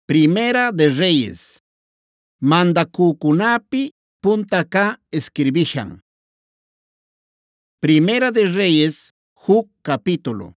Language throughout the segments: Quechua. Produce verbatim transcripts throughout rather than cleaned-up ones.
Primera de Reyes. Mandakukunapi puntaka escribishan. Primera de Reyes, huk capítulo.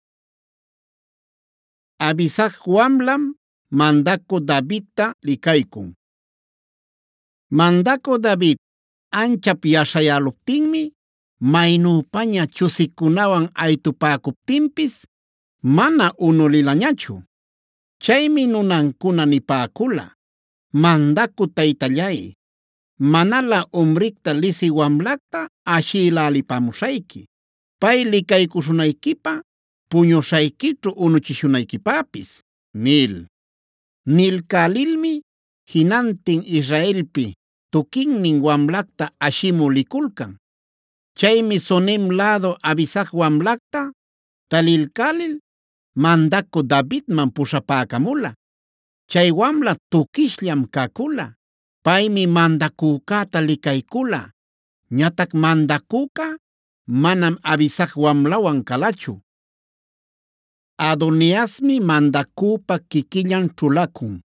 Abisag wamlam mandako Davidta likaykun. Mandako David anchap yashayaluptinmi, maynupaña chusikunawan aytupakuptinpis, mana unulilañachu. Chaymi nunankuna nipäkula: Mandaku taytallay, manala umrikta lisi wamlakta ashiylälipamushayki, pay likaykushunaykipa, puñushaykićhu unuchishunaykipapis, nil. Nilkälilmi jinantin Israelpi tukinnin wamlakta ashimu likulkan. Chaymi Sunem lado Abisag wamlakta talilkälil mandako Davidman pushapäkamula. Chay wamla tukishllam kakula. Paymi mandakukata likaykula. Ñatak mandakuka manam Abisag wamlawan kalachu. Adoniasmi mandakupa kikillan chulakun.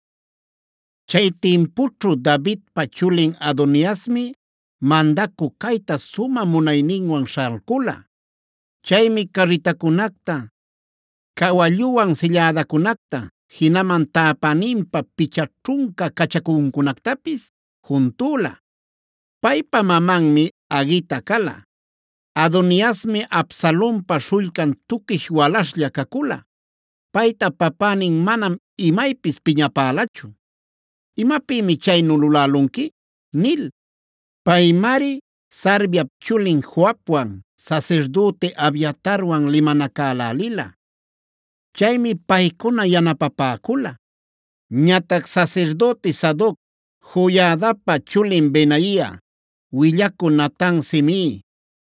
Chay timpućhu Davidpa chulin Adoniasmi mandaku kayta suma munayninwan sharkula. Chaymi karritakunakta, kawalluwan silladakunakta, hinaman täpaninpa picha ćhunka kachakunkunaktapis juntula. Paypa mamanmi Agita kala. Adoniasmi Absalompa shullkan tukish walashlla kakula. Payta papanin manam imaypis piñapälachu. ¿Imapimi chaynu lulalunki? Nil. Paymari Sarviap chulin Joabwan, sacerdote Abiatarwan limanakälälila. Chaymi paykuna yanapapäkula. Ñatak sacerdote Sadoc, Joiadapa chulin Benaia, willaku Natan Simei,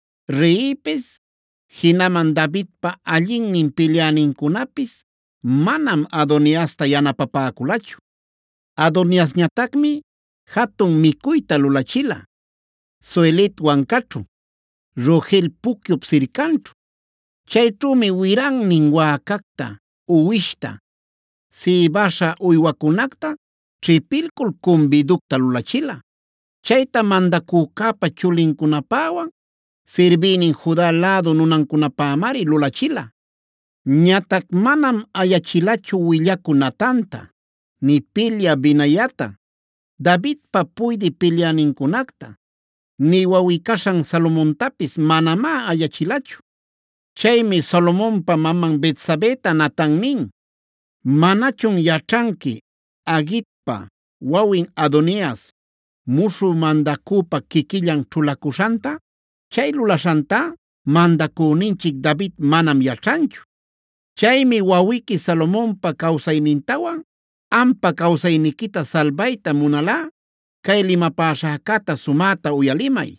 Reipis, hinaman Davidpa allinnin peleaninkunapis manam Adoniasta yanapapäkulachu. Adoniasñatacmi hatun mikuyta lulachila. Zohelet wankaćhu, Rogel pukyup sirkanćhu. Chayćhumi wirannin waakakta, uwishta, sibasha uywakunakta chipilkul kumbidukta lulachila. Chayta mandakukapa chulinkunapawan, sirbinin Juda lado nunankunapämari lulachila. Ñatak manam ayachilachu willaku Natanta, ni pilya Binayata, Davidpa puydi pilyaninkunakta, ni wawikashan Salomontapis manamá ayachilachu. Chaymi Salomonpa maman Betsabeta Natan nin: ¿manachun yachanki Agitpa wawin Adonias mushu mandakupa kikillan chulakushanta? Chay lulashanta mandakuninchik David manam yachanchu. Chaymi wawiki Salomonpa kawsaynintawan ampa kawsaynikita salbayta munala, kay limapäshäkata sumata uyalimay.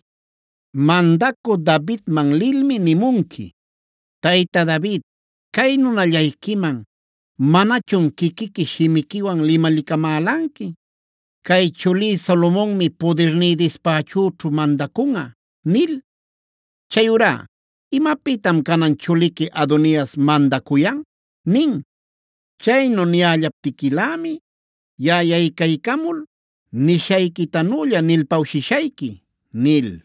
Mandako Davidman lilmi nimunki: Tayta David, kay nunallaykiman manachun kikiki shimikiwan limalikamälanki? Kay chulí Salomonmi pudirní despachućhu mandakunga, nil. Chayurá, ¿imapitam kanan chuliki Adonias mandakuyan? Nin. Chaynu niyallaptikilami yayaykaykamul nishaykitanülla nilpawshishayki, nil.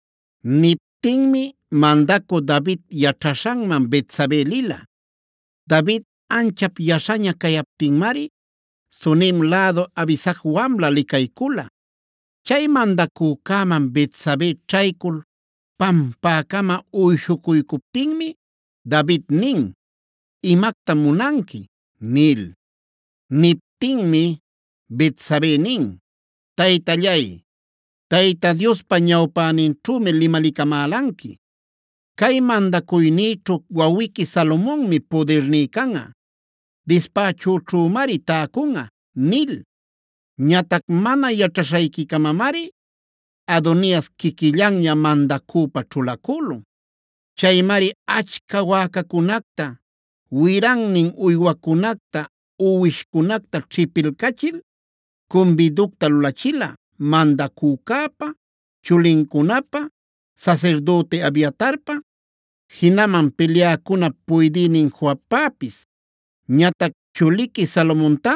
Niptinmi mandako David yachashanman Betsabe lila. David anchap yashaña kayaptinmari Sunem lado Abisag wamla likaykula. Chay mandakukaman Betsabe chaykul pampakama uyshukuykuptinmi David nin: ¿imakta munanki? Nil. Niptinmi Betsabe nin: Taytallay, Tayta Diospa ñawpäninćhumi limalikamälanki. Kay mandakuynićhu wawiki Salomonmi pudirní kanqa, despachućhumari täkunqa, nil. Ñatak mana yachashaykikamamari Adonias kikillanña mandakupa chulakulun. Chaymari achka waakakunakta, wirannin uywakunakta, uwishkunakta chipilkachil kumbidukta lulachila mandakukapa, chulinkunapa, sacerdote Abiatarpa, hinaman peleakuna puydinin Joabpapis. Ñatak chuliki Salomonta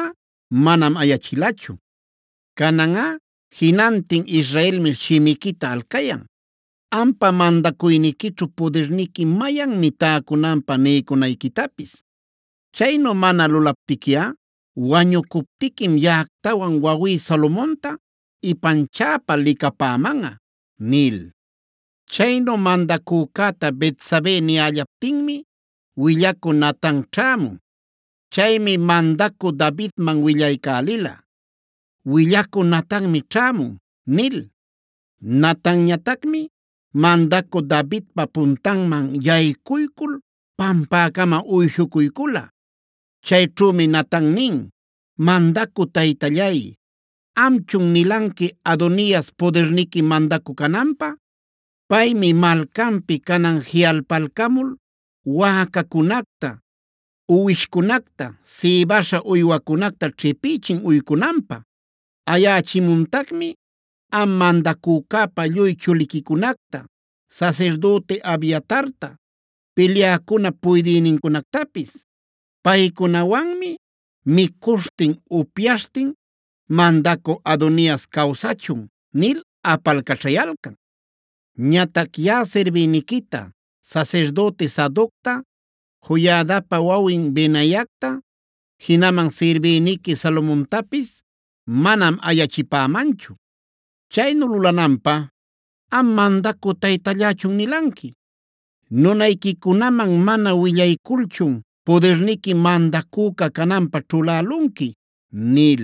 manam ayachilachu. Kanan'a jinantin Israelmi shimikita alkayan. Ampa mandakuynikićhu pudirniki mayanmi taakunanpa niykunaykitapis. Chaynu mana lulaptiki'a wañukuptikim llaqtawan wawí Salomonta ipanchapa likapaman'a nil. Chaynu mandakükata Betsabe niyallaptinmi willaku Natan ćhamun. Chaymi mandaku Davidman willaykalila. Willaku Natanmi ćhamun nil. Natanñataqmi mandaku Davidpa puntanman yaykuykul pampakama uyshukuykula. Chayćhumi Natan nin: mandaku taytallay, ¿amchun nilanki Adonías poderniki mandaku kananpa? Paymi malkampi kanan jialpalkamul waakakunakta, uwishkunakta, sibasha uywakunakta qhipichin uykunanpa. Ayachimuntaqmi am mandakukapa lluy chulikikunakta, sacerdote Abiatarta, peleakuna puydïninkunaktapis. Paykunawanmi mikushtin upyashtin mandaku Adonías kawsachun nil apalkachayalkan. Ñataq ya sirviynikita sacerdote Sadocta, Joiadapa wawin Benaiacta, hinaman sirviyniki Salomontapis manam ayachipamanchu. Chaynu lulananpa am mandaku taytallachun nilanki. Nunaykikunaman mana willaykulchun poderniki mandakuka kananpa ćhulalunki nil.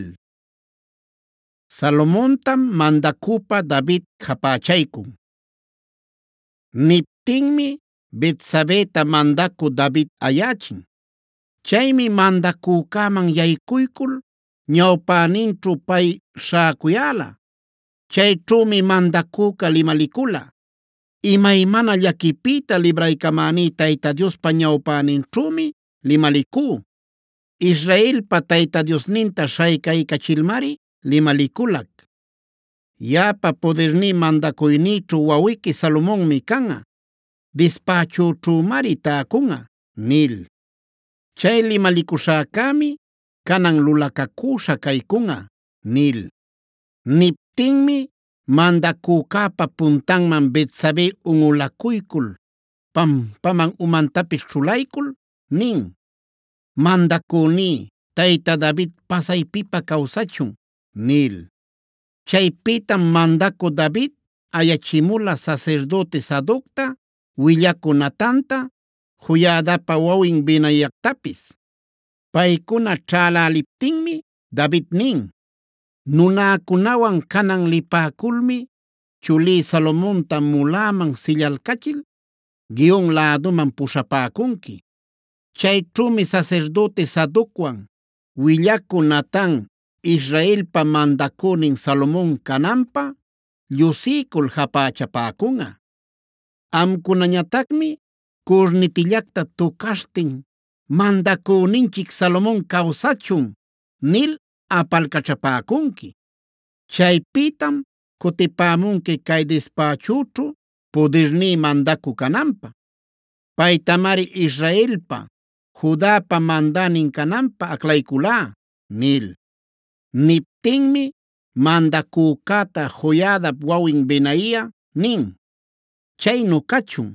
Salomontam mandakupa David hapachaykun. Niptinmi Betsabeta mandaku David ayachin. Chaymi mandakukaman yaykuykul ñawpäninćhu pay śhäkuyala. Chayćhumi mandakuka limalikula: imaymana llakipita libraykamäní Tayta Diospa ñawpäninćhumi limalikú. Israelpa Tayta Diosninta śhaykaykachilmari limalikulak. Yapa poderní mandakuynïćhu wawiki Salomonmi kan'a. Despachućhumari taakun'a nil. Chay limalikushäkami kanan lulakakusha kaykun'a nil. Niptinmi mandakukapa puntanman Betsabe un'ulakuykul pampaman umantapis ćhulaykul nin: mandaküní Tayta David pasaypipa kawsachun nil. Chaypitam mandaku David ayachimula sacerdote Sadocta, willaku Natanta, Joiadapa wawin Benaiactapis. Paykuna ćhäläliptinmi David nin: nunäkunawan kanan lipäkulmi chulí Salomonta mulaman sillalkachil Gihon laaduman pushapäkunki. Chayćhumi sacerdote Sadocwan willaku Natan Israelpa mandakunin Salomón kananpa llusikul hapächapäkun'a. Amkunañataqmi kurnitillakta tukashtin mandakuninchik Salomón kawsachun nil apalkachapäkunki. Chaypitam kutipämunki kay despachućhu poderní mandaku kananpa. Paytamari Israelpa, Judapa mandanin kananpa aklaykulá nil. Niptinmi mandakukata Joiadap wawin Benaia nin: chaynu kachun.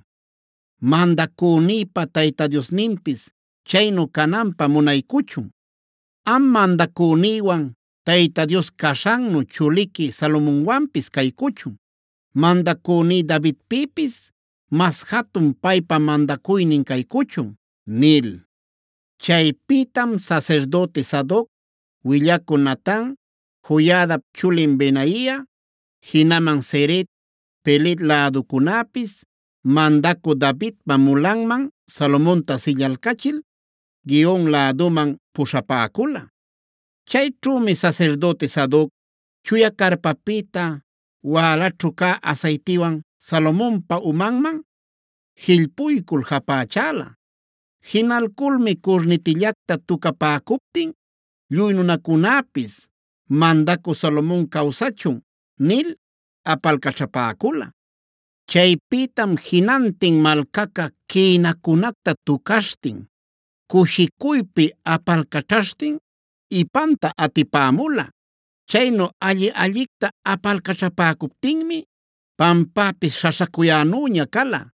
Mandakunipa Tayta Diosninpis chaynu kananpa munaykuchun. Am mandakuniwan Tayta Dios kashannu chuliki Salomonwanpis kaykuchun. Mandakuni Davidpipis mas hatun paypa mandakuynin kaykuchun nil. Chaypitam sacerdote Sadoc, willaku Natan, Joiadap chulin Benaia, hinaman Seret, Pelet laadukunapis mandaku Davidpa mulanman Salomonta sillalkachil Gihon laaduman pushapäkula. Chayćhumi sacerdote Sadoc chuya karpapita walaćhu kä aceitiwan Salomonpa umanman jillpuykul hapächala. Hinalkulmi kurnitillakta tukapäkuptin lluy nunakunapis mandaku Salomón kawsachun nil apalkachapäkula. Chaypitam jinantin malkaqa kinakunakta tukashtin kushikuypi apalkachashtin ipanta atipämula. Chaynu alli allicta apalkaćhapäcuptinmi pampapis śhaśhakuyänuña kala.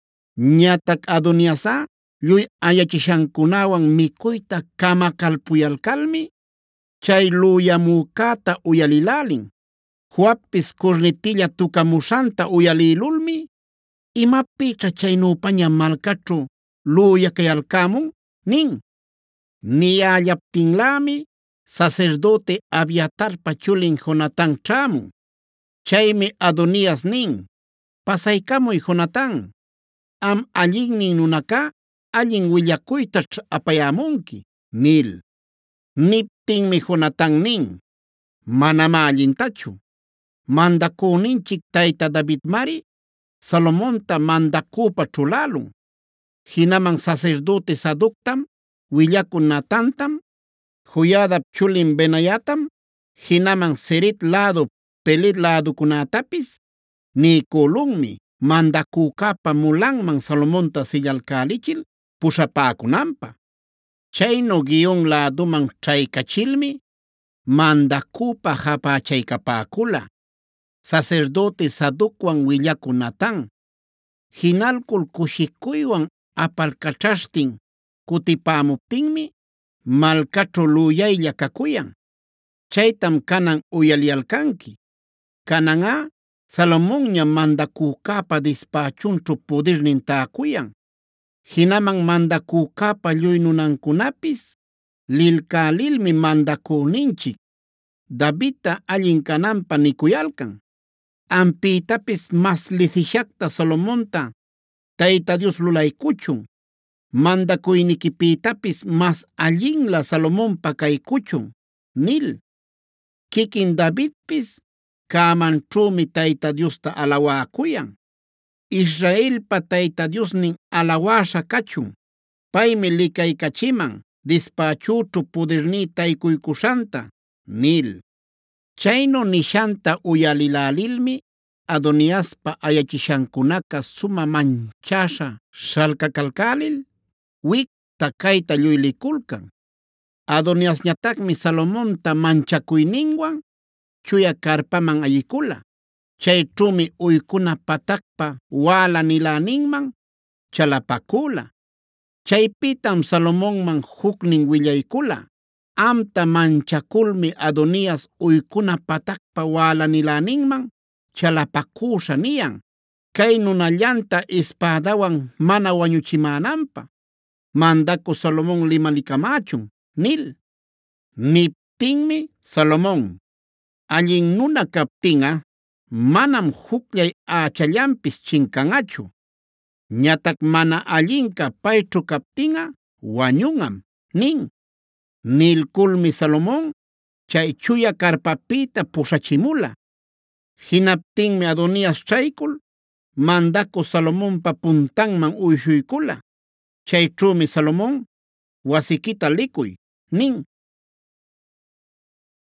Ñatac Adoniasꞌa lluy ayachishankunawan mikuyta kamakalpuyalkalmi chay luyamücäta uyalilälin. Joabpis kurnitilla tukamuśhanta uyalïlulmi ¿imapićha chaynüpaña malkaćhu luyakayalcämun? nin. Niyällaptinlämi sacerdote Abiatarpa chulin Jonatan ćhämun. Chaymi Adonias nin: “Pasaykamuy Jonatan, am allinnin nunaca allin willakuytaćh apayämunki” nil. Niptinmi Jonatan nin: “Manamá allintachu. Mandacüninchic tayta Davidmari Salomonta mandacüpa ćhulälun. Jinaman sacerdote Sadoctam, willacü Natantam, Joiadap chulin Benaiatam, jinaman Ceret lädu Pelet läducunätapis niycülunmi mandacücäpa mulanman Salomonta sillalcälichil puśhapäcunanpä. Chaynu Gihon läduman ćhaykachilmi mandacüpa japächaycapäcula sacerdote Sadocwan willacü Natan. Jinalcul cushicuywan apalcaćhaśhtin cutipämuptinmi malcaćhu luyaylla cacuyan. Chaytam canan uyaliyalcanki. Cananꞌa Salomonña mandacücäpa dispachunćhu pudirnin täcuyan. Jinaman mandacücäpa lluy nunancunapis lilcälilmi mandacüninchic Davidta allin cananpä nicuyalcan. Ampïtapis mas lisishaqta Salomonta Tayta Dios lulaykuchun. Mandacuyniquipïtapis mas allinla Salomonpa kaykuchun nil. Kikin Davidpis cämanćhümi Tayta Diosta alawäcuyan. Israelpa Tayta Diosnin alawäśha kachun. Paymi likaykachiman dispachüćhu pudirnï taycuykuśhanta nil. Chaynu nishanta uyalilälilmi Adoniaspa ayachishankunaca suma manchasha śhalkakalcälil wicta kayta lluy liculcan. Adoniasñatacmi Salomonta manchacuyninwan chuya carpaman ayicula. Chayćhümi uykuna patacpa wala niläninman chalapacula. Chaypitam Salomonman jucnin willaycula: “Amta manchaculmi Adonias uykuna patacpa wala niläninman chalapacüśha niyan, kay nunallanta espadawan mana wañuchimänanpä. Mandacü Salomón limalicamächun” nil. Niptinmi Salomón: “Allin nuna captinꞌa manam jucllay ächallanpis chinkanꞌachu. Ñatac mana allinca payćhu captinꞌa wañunꞌam” nin. Nilculmi Salomón chay chuya carpapïta puśhachimula. Jinaptinmi Adonias ćhaycul mandacü Salomonpa puntanman uyshuycula. Chayćhümi Salomón: “Wasiquita licuy” nin.